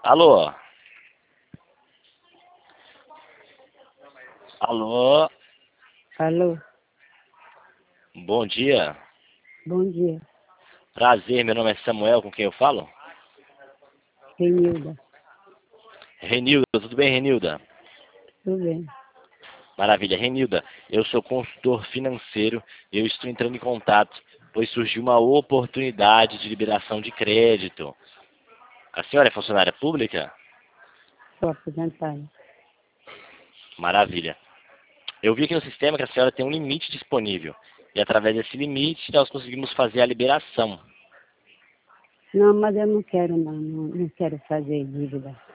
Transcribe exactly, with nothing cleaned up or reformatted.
Alô? Alô? Alô, Bom dia. bom dia. Prazer, meu nome é Samuel, com quem eu falo? Renilda, Renilda, tudo bem, Renilda? tudo bem? Maravilha. Renilda, eu sou consultor financeiro e eu estou entrando em contato, pois surgiu uma oportunidade de liberação de crédito. A senhora é funcionária pública? Sou aposentada. Maravilha. Eu vi aqui no sistema que a senhora tem um limite disponível. E através desse limite nós conseguimos fazer a liberação. Não, mas eu não quero não, não, não quero fazer dívida.